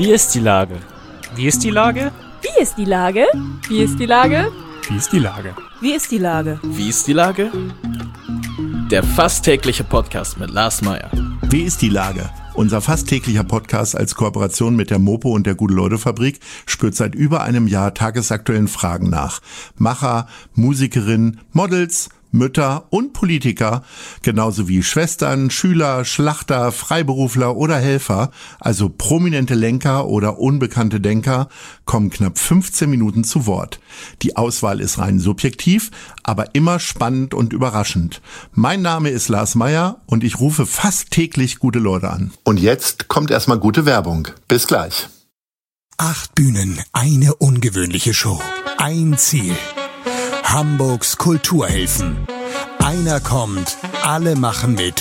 Wie ist die Lage? Wie ist die Lage? Wie ist die Lage? Wie ist die Lage? Wie ist die Lage? Wie ist die Lage? Wie ist die Lage? Der fast tägliche Podcast mit Lars Meyer. Wie ist die Lage? Unser fast täglicher Podcast als Kooperation mit der Mopo und der Gute-Leute-Fabrik spürt seit über einem Jahr tagesaktuellen Fragen nach. Macher, Musikerinnen, Models, Mütter und Politiker, genauso wie Schwestern, Schüler, Schlachter, Freiberufler oder Helfer, also prominente Lenker oder unbekannte Denker, kommen knapp 15 Minuten zu Wort. Die Auswahl ist rein subjektiv, aber immer spannend und überraschend. Mein Name ist Lars Meyer und ich rufe fast täglich gute Leute an. Und jetzt kommt erstmal gute Werbung. Bis gleich. 8 Bühnen, eine ungewöhnliche Show. Ein Ziel. Hamburgs Kulturhelfen. Einer kommt, alle machen mit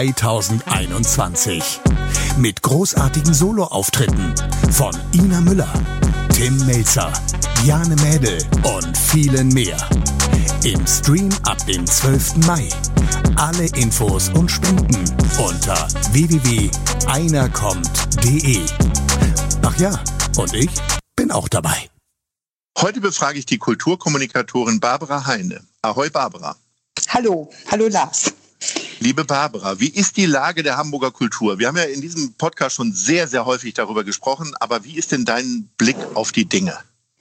2021. Mit großartigen Soloauftritten von Ina Müller, Tim Melzer, Jane Mädel und vielen mehr. Im Stream ab dem 12. Mai. Alle Infos und Spenden unter www.einerkommt.de. Ach ja, und ich bin auch dabei. Heute befrage ich die Kulturkommunikatorin Barbara Heine. Ahoi Barbara. Hallo Lars. Liebe Barbara, wie ist die Lage der Hamburger Kultur? Wir haben ja in diesem Podcast schon sehr, sehr häufig darüber gesprochen, aber wie ist denn dein Blick auf die Dinge?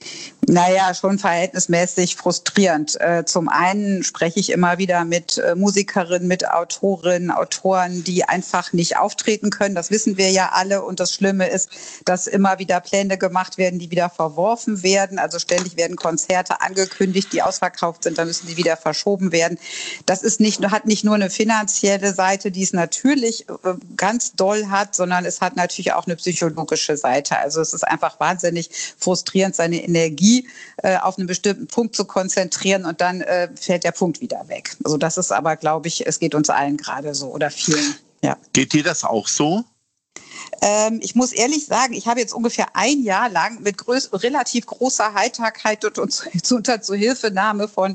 Naja, schon verhältnismäßig frustrierend. Zum einen spreche ich immer wieder mit Musikerinnen, mit Autorinnen, Autoren, die einfach nicht auftreten können. Das wissen wir ja alle. Und das Schlimme ist, dass immer wieder Pläne gemacht werden, die wieder verworfen werden. Also ständig werden Konzerte angekündigt, die ausverkauft sind. Dann müssen die wieder verschoben werden. Das ist hat nicht nur eine finanzielle Seite, die es natürlich ganz doll hat, sondern es hat natürlich auch eine psychologische Seite. Also es ist einfach wahnsinnig frustrierend, seine Energie auf einen bestimmten Punkt zu konzentrieren und dann fällt der Punkt wieder weg. Also das ist aber, glaube ich, es geht uns allen gerade so oder vielen. Ja. Geht dir das auch so? Ich muss ehrlich sagen, ich habe jetzt ungefähr ein Jahr lang mit relativ großer Heiterkeit und unter Zuhilfenahme von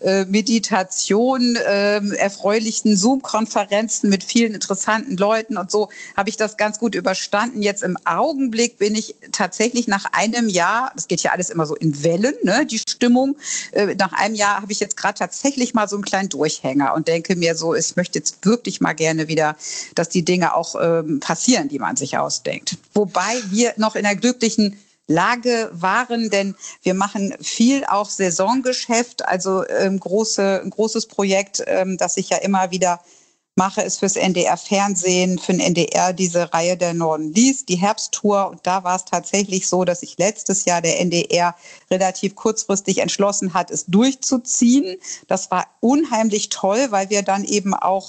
Meditation, erfreulichen Zoom-Konferenzen mit vielen interessanten Leuten und so habe ich das ganz gut überstanden. Jetzt im Augenblick bin ich tatsächlich nach einem Jahr, das geht ja alles immer so in Wellen, ne, die Stimmung, nach einem Jahr habe ich jetzt gerade tatsächlich mal so einen kleinen Durchhänger und denke mir so, ich möchte jetzt wirklich mal gerne wieder, dass die Dinge auch passieren, die man sich ausdenkt. Wobei wir noch in der glücklichen Lage waren, denn wir machen viel auch Saisongeschäft, also ein großes Projekt, das ich ja immer wieder mache, ist fürs NDR-Fernsehen, für den NDR diese Reihe Der Norden liest, die Herbsttour. Und da war es tatsächlich so, dass sich letztes Jahr der NDR relativ kurzfristig entschlossen hat, es durchzuziehen. Das war unheimlich toll, weil wir dann eben auch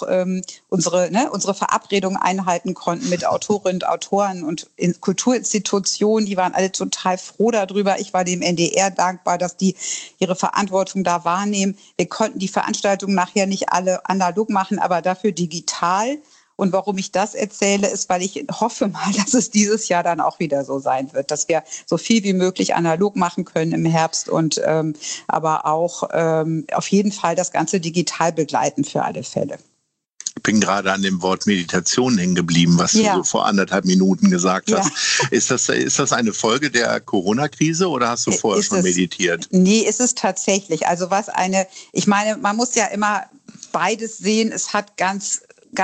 unsere Verabredung einhalten konnten mit Autorinnen und Autoren und Kulturinstitutionen. Die waren alle total froh darüber. Ich war dem NDR dankbar, dass die ihre Verantwortung da wahrnehmen. Wir konnten die Veranstaltungen nachher nicht alle analog machen, aber dafür digital. Und warum ich das erzähle, ist, weil ich hoffe mal, dass es dieses Jahr dann auch wieder so sein wird, dass wir so viel wie möglich analog machen können im Herbst und aber auch auf jeden Fall das Ganze digital begleiten für alle Fälle. Ich bin gerade an dem Wort Meditation hängen geblieben, was du so vor 1,5 Minuten gesagt hast. Ist das eine Folge der Corona-Krise oder hast du vorher schon meditiert? Nee, ist es tatsächlich. Also ich meine, man muss ja immer beides sehen. Es hat ganz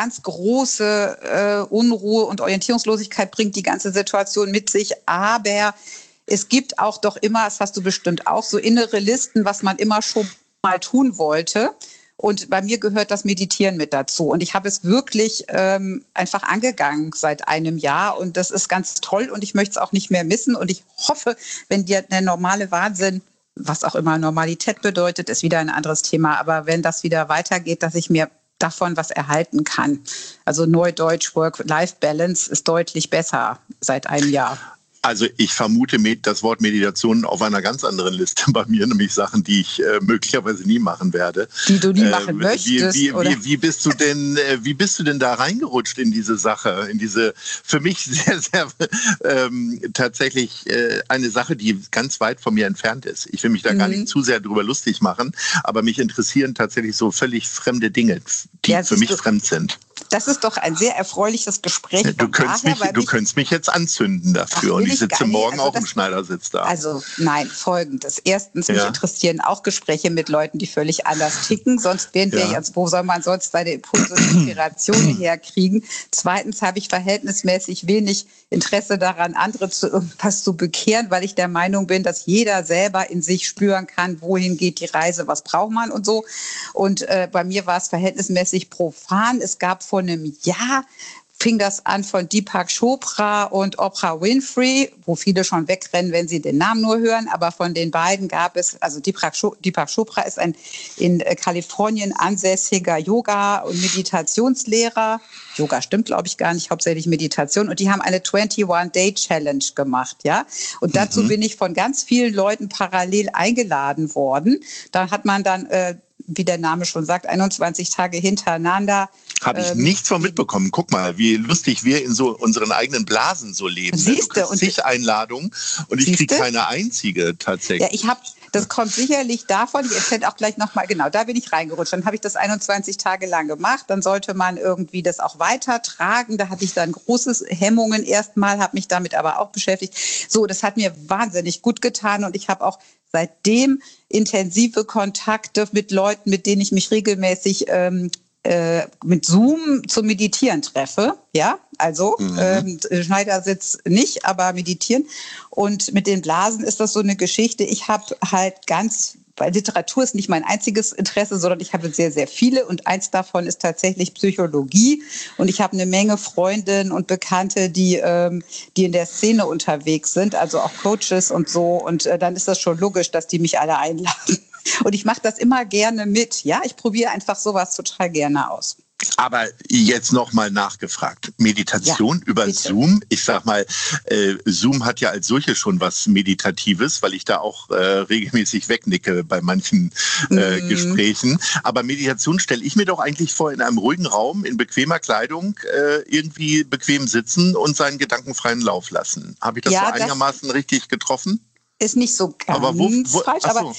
große Unruhe und Orientierungslosigkeit bringt die ganze Situation mit sich. Aber es gibt auch doch immer, das hast du bestimmt auch, so innere Listen, was man immer schon mal tun wollte. Und bei mir gehört das Meditieren mit dazu. Und ich habe es wirklich einfach angegangen seit einem Jahr. Und das ist ganz toll. Und ich möchte es auch nicht mehr missen. Und ich hoffe, wenn dir der normale Wahnsinn, was auch immer Normalität bedeutet, ist wieder ein anderes Thema. Aber wenn das wieder weitergeht, dass ich mir davon was erhalten kann. Also Neudeutsch Work-Life-Balance ist deutlich besser seit einem Jahr. Also ich vermute das Wort Meditation auf einer ganz anderen Liste bei mir, nämlich Sachen, die ich möglicherweise nie machen werde. Die du nie machen möchtest? Wie bist du denn da reingerutscht in diese Sache, in diese für mich sehr, sehr tatsächlich eine Sache, die ganz weit von mir entfernt ist. Ich will mich da gar nicht zu sehr drüber lustig machen, aber mich interessieren tatsächlich so völlig fremde Dinge, die für mich fremd sind. Das ist doch ein sehr erfreuliches Gespräch. Du könntest mich jetzt anzünden dafür und ich sitze morgen auch im Schneidersitz da. Also nein, Folgendes. Erstens, mich interessieren auch Gespräche mit Leuten, die völlig anders ticken. Sonst wären wir jetzt, wo soll man sonst seine Impulse und Inspirationen herkriegen? Zweitens habe ich verhältnismäßig wenig Interesse daran, andere zu irgendwas zu bekehren, weil ich der Meinung bin, dass jeder selber in sich spüren kann, wohin geht die Reise, was braucht man und so. Und bei mir war es verhältnismäßig profan. Es gab vor einem Jahr, fing das an von Deepak Chopra und Oprah Winfrey, wo viele schon wegrennen, wenn sie den Namen nur hören. Aber von den beiden gab es, also Deepak Chopra ist ein in Kalifornien ansässiger Yoga- und Meditationslehrer. Yoga stimmt, glaube ich, gar nicht, hauptsächlich Meditation. Und die haben eine 21-Day-Challenge gemacht, ja. Und dazu bin ich von ganz vielen Leuten parallel eingeladen worden. Da hat man dann, wie der Name schon sagt, 21 Tage hintereinander. Habe ich nichts von mitbekommen. Guck mal, wie lustig wir in so unseren eigenen Blasen so leben. Siehste, du kriegst zig Einladungen und ich kriege keine einzige tatsächlich. Ja, das kommt sicherlich davon, ich erzähle auch gleich nochmal, genau, da bin ich reingerutscht. Dann habe ich das 21 Tage lang gemacht, dann sollte man irgendwie das auch weitertragen. Da hatte ich dann große Hemmungen erstmal, habe mich damit aber auch beschäftigt. So, das hat mir wahnsinnig gut getan und ich habe auch seitdem intensive Kontakte mit Leuten, mit denen ich mich regelmäßig mit Zoom zum Meditieren treffe, ja, also Schneidersitz nicht, aber meditieren. Und mit den Blasen ist das so eine Geschichte. Ich habe halt weil Literatur ist nicht mein einziges Interesse, sondern ich habe sehr, sehr viele und eins davon ist tatsächlich Psychologie und ich habe eine Menge Freundinnen und Bekannte, die in der Szene unterwegs sind, also auch Coaches und so und dann ist das schon logisch, dass die mich alle einladen. Und ich mache das immer gerne mit. Ja, ich probiere einfach sowas total gerne aus. Aber jetzt nochmal nachgefragt. Meditation über bitte. Zoom. Ich sag mal, Zoom hat ja als solche schon was Meditatives, weil ich da auch regelmäßig wegnicke bei manchen Gesprächen. Aber Meditation stelle ich mir doch eigentlich vor, in einem ruhigen Raum, in bequemer Kleidung, irgendwie bequem sitzen und seinen gedankenfreien Lauf lassen. Habe ich das so einigermaßen richtig getroffen? Ist nicht so ganz aber falsch. Aber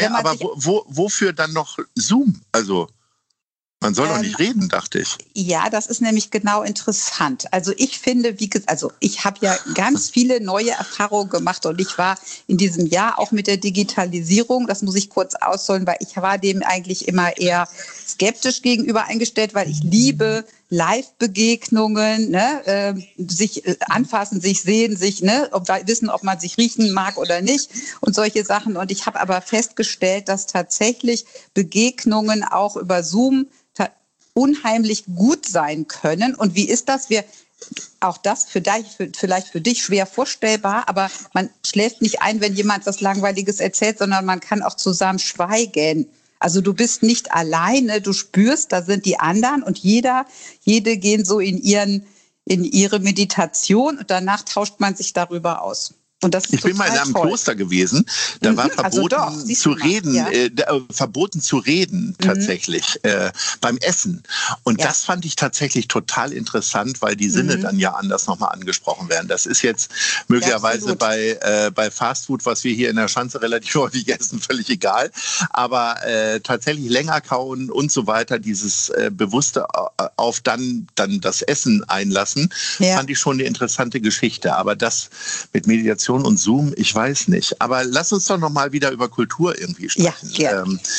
wofür dann noch Zoom? Also man soll doch nicht reden, dachte ich. Ja, das ist nämlich genau interessant. Also ich finde, ich habe ja ganz viele neue Erfahrungen gemacht und ich war in diesem Jahr auch mit der Digitalisierung, das muss ich kurz ausholen, weil ich war dem eigentlich immer eher skeptisch gegenüber eingestellt, weil ich liebe Live-Begegnungen, ne, sich anfassen, sich sehen, sich wissen, ob man sich riechen mag oder nicht und solche Sachen. Und ich habe aber festgestellt, dass tatsächlich Begegnungen auch über Zoom unheimlich gut sein können. Und wie ist das? Auch das vielleicht für dich schwer vorstellbar, aber man schläft nicht ein, wenn jemand was Langweiliges erzählt, sondern man kann auch zusammen schweigen. Also du bist nicht alleine, du spürst, da sind die anderen und jede gehen so in ihre Meditation und danach tauscht man sich darüber aus. Und das ist ich bin mal in einem Kloster gewesen, da war verboten zu reden, verboten zu reden tatsächlich beim Essen. Und das fand ich tatsächlich total interessant, weil die Sinne dann ja anders nochmal angesprochen werden. Das ist jetzt möglicherweise bei Fastfood, was wir hier in der Schanze relativ häufig essen, völlig egal. Aber tatsächlich länger kauen und so weiter, dieses bewusste auf dann das Essen einlassen, fand ich schon eine interessante Geschichte. Aber das mit Meditation und Zoom, ich weiß nicht. Aber lass uns doch noch mal wieder über Kultur irgendwie sprechen. Ja,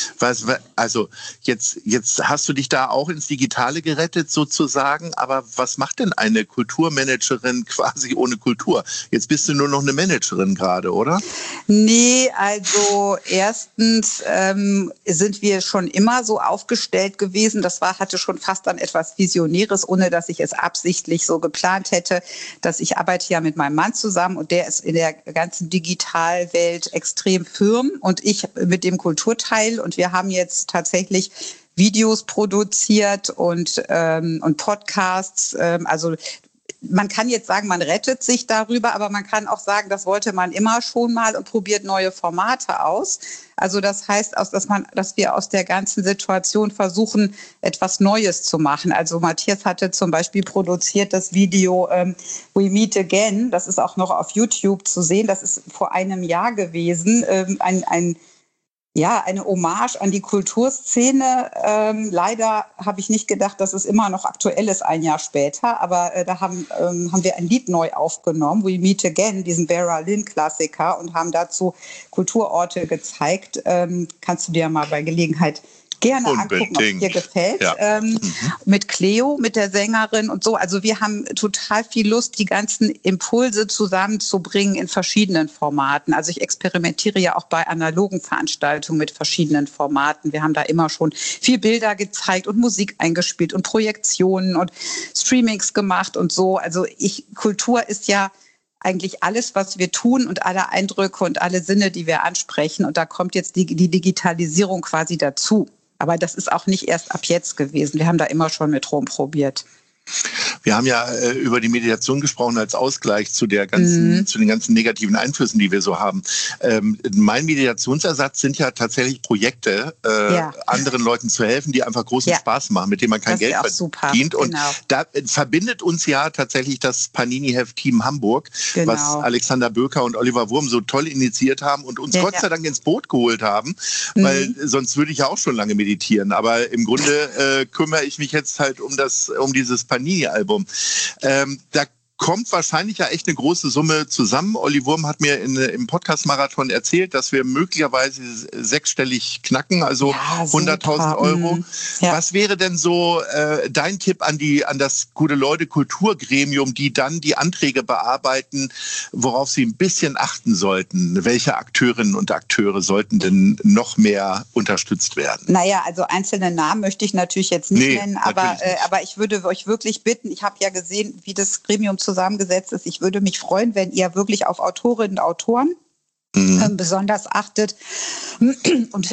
also jetzt hast du dich da auch ins Digitale gerettet sozusagen, aber was macht denn eine Kulturmanagerin quasi ohne Kultur? Jetzt bist du nur noch eine Managerin gerade, oder? Nee, also erstens sind wir schon immer so aufgestellt gewesen. Das hatte schon fast dann etwas Visionäres, ohne dass ich es absichtlich so geplant hätte, dass ich arbeite ja mit meinem Mann zusammen und der ist in der ganzen Digitalwelt extrem firm und ich mit dem Kulturteil und wir haben jetzt tatsächlich Videos produziert und Podcasts, also man kann jetzt sagen, man rettet sich darüber, aber man kann auch sagen, das wollte man immer schon mal und probiert neue Formate aus. Also das heißt, dass wir aus der ganzen Situation versuchen, etwas Neues zu machen. Also Matthias hatte zum Beispiel produziert das Video We Meet Again. Das ist auch noch auf YouTube zu sehen. Das ist vor einem Jahr gewesen. Ein Ja, eine Hommage an die Kulturszene. Leider habe ich nicht gedacht, dass es immer noch aktuell ist, ein Jahr später. Aber da haben wir ein Lied neu aufgenommen, We Meet Again, diesen Vera Lynn-Klassiker, und haben dazu Kulturorte gezeigt. Kannst du dir mal bei Gelegenheit gerne angucken, ob es dir gefällt. Ja. Mit Cleo, mit der Sängerin und so. Also wir haben total viel Lust, die ganzen Impulse zusammenzubringen in verschiedenen Formaten. Also ich experimentiere ja auch bei analogen Veranstaltungen mit verschiedenen Formaten. Wir haben da immer schon viel Bilder gezeigt und Musik eingespielt und Projektionen und Streamings gemacht und so. Also Kultur ist ja eigentlich alles, was wir tun und alle Eindrücke und alle Sinne, die wir ansprechen. Und da kommt jetzt die Digitalisierung quasi dazu. Aber das ist auch nicht erst ab jetzt gewesen. Wir haben da immer schon mit rumprobiert. Wir haben ja über die Meditation gesprochen als Ausgleich zu den ganzen negativen Einflüssen, die wir so haben. Mein Meditationsersatz sind ja tatsächlich Projekte, anderen Leuten zu helfen, die einfach großen Spaß machen, mit denen man kein Geld verdient. Und da verbindet uns ja tatsächlich das Panini-Heft Team Hamburg, was Alexander Böker und Oliver Wurm so toll initiiert haben und uns Gott sei Dank ins Boot geholt haben, weil sonst würde ich ja auch schon lange meditieren. Aber im Grunde kümmere ich mich jetzt halt um dieses Panini-Album. Da kommt wahrscheinlich ja echt eine große Summe zusammen. Olli Wurm hat mir im Podcast-Marathon erzählt, dass wir möglicherweise sechsstellig knacken, also 100.000 Euro. Ja. Was wäre denn so dein Tipp an das Gute-Leute-Kulturgremium, die dann die Anträge bearbeiten, worauf sie ein bisschen achten sollten? Welche Akteurinnen und Akteure sollten denn noch mehr unterstützt werden? Naja, also einzelne Namen möchte ich natürlich jetzt nicht nennen, aber ich würde euch wirklich bitten, ich habe ja gesehen, wie das Gremium zusammengesetzt ist. Ich würde mich freuen, wenn ihr wirklich auf Autorinnen und Autoren besonders achtet. Und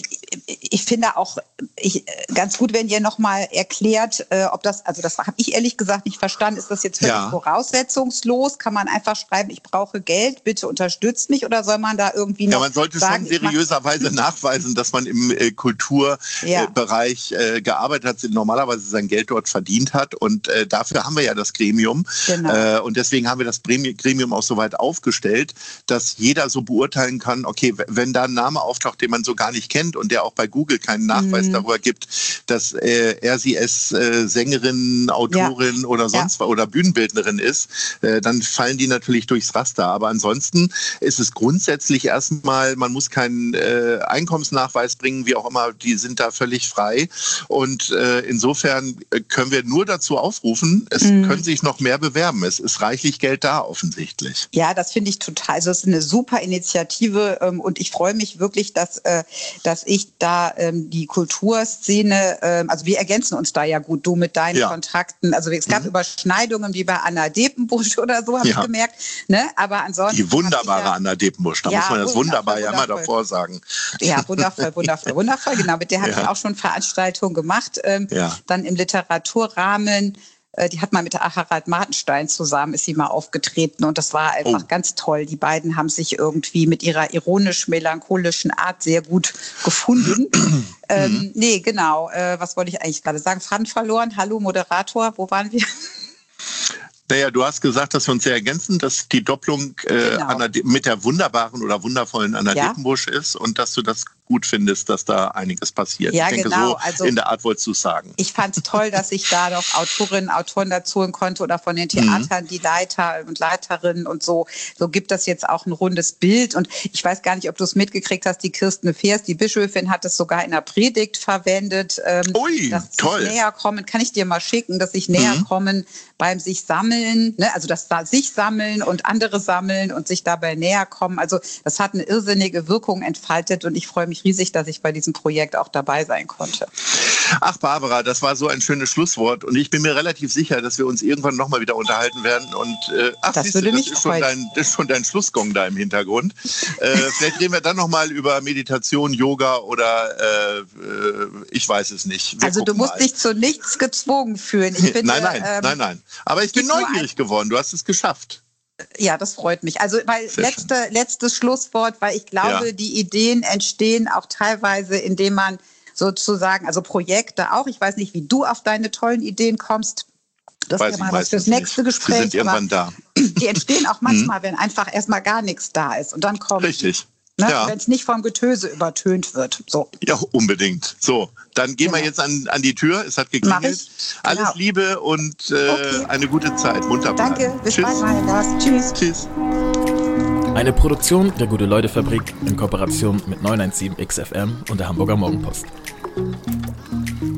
ich finde auch ganz gut, wenn ihr nochmal erklärt, ob das habe ich ehrlich gesagt nicht verstanden, ist das jetzt völlig voraussetzungslos? Kann man einfach schreiben, ich brauche Geld, bitte unterstützt mich, oder soll man da irgendwie noch man sollte sagen, schon seriöserweise nachweisen, dass man im Kulturbereich gearbeitet hat, normalerweise sein Geld dort verdient hat, und dafür haben wir ja das Gremium. Genau. Und deswegen haben wir das Gremium auch so weit aufgestellt, dass jeder so beurteilen kann, okay, wenn da ein Name auftaucht, den man so gar nicht kennt und der auch bei Google keinen Nachweis darüber gibt, dass sie Sängerin, Autorin oder sonst was oder Bühnenbildnerin ist, dann fallen die natürlich durchs Raster. Aber ansonsten ist es grundsätzlich erstmal, man muss keinen Einkommensnachweis bringen, wie auch immer, die sind da völlig frei. Und insofern können wir nur dazu aufrufen, es können sich noch mehr bewerben. Es ist reichlich Geld da offensichtlich. Ja, das finde ich total, also es ist eine super Initiative, und ich freue mich wirklich, dass ich da die Kulturszene, also wir ergänzen uns da ja gut, du mit deinen Kontakten, also es gab Überschneidungen wie bei Anna Depenbusch oder so, habe ich gemerkt, ne? Aber ansonsten die wunderbare Anna Depenbusch, da muss man das wunderbar ja immer davor sagen. Ja, wundervoll, genau, mit der habe ich auch schon Veranstaltungen gemacht, dann im Literaturrahmen. Die hat mal mit Harald Martenstein zusammen, ist sie mal aufgetreten, und das war einfach ganz toll. Die beiden haben sich irgendwie mit ihrer ironisch-melancholischen Art sehr gut gefunden. Was wollte ich eigentlich gerade sagen? Faden verloren. Hallo Moderator, wo waren wir? Naja, du hast gesagt, dass wir uns sehr ergänzen, dass die Doppelung mit der wunderbaren oder wundervollen Anna Depenbusch ist, und dass du das gut findest, dass da einiges passiert. Ja, ich denke, genau. So also, in der Art wolltest du es sagen. Ich fand es toll, dass ich da noch Autorinnen, Autoren dazu holen konnte, oder von den Theatern die Leiter und Leiterinnen und so. So gibt das jetzt auch ein rundes Bild. Und ich weiß gar nicht, ob du es mitgekriegt hast, die Kirsten Feers, die Bischöfin, hat es sogar in der Predigt verwendet. Dass toll. Sich näher kommen, kann ich dir mal schicken, dass sich näher kommen beim sich sammeln, ne? Also dass da sich sammeln und andere sammeln und sich dabei näher kommen. Also das hat eine irrsinnige Wirkung entfaltet, und ich freue mich riesig, dass ich bei diesem Projekt auch dabei sein konnte. Ach Barbara, das war so ein schönes Schlusswort, und ich bin mir relativ sicher, dass wir uns irgendwann nochmal wieder unterhalten werden. Und das würde mich freuen. Das ist schon dein Schlussgong da im Hintergrund. Vielleicht reden wir dann nochmal über Meditation, Yoga oder ich weiß es nicht. Also du musst dich zu nichts gezwungen fühlen. Ich finde, nein. Aber ich bin neugierig geworden. Du hast es geschafft. Ja, das freut mich. Also, weil letztes Schlusswort, weil ich glaube, die Ideen entstehen auch teilweise, indem man sozusagen, also Projekte auch, ich weiß nicht, wie du auf deine tollen Ideen kommst. Das ist ja mal was fürs nächste Gespräch. Die sind irgendwann da. Die entstehen auch manchmal, wenn einfach erstmal gar nichts da ist, und dann kommt. Richtig. Ne? Ja. Wenn es nicht vom Getöse übertönt wird. So. Ja, unbedingt. So, dann gehen wir jetzt an die Tür. Es hat geklingelt. Mach ich. Alles Genau. Liebe und Okay. eine gute Zeit. Munter bleiben. Danke, bis Tschüss. bald mal, Lars. Tschüss. Tschüss. Eine Produktion der Gute-Leute-Fabrik in Kooperation mit 917 XFM und der Hamburger Morgenpost.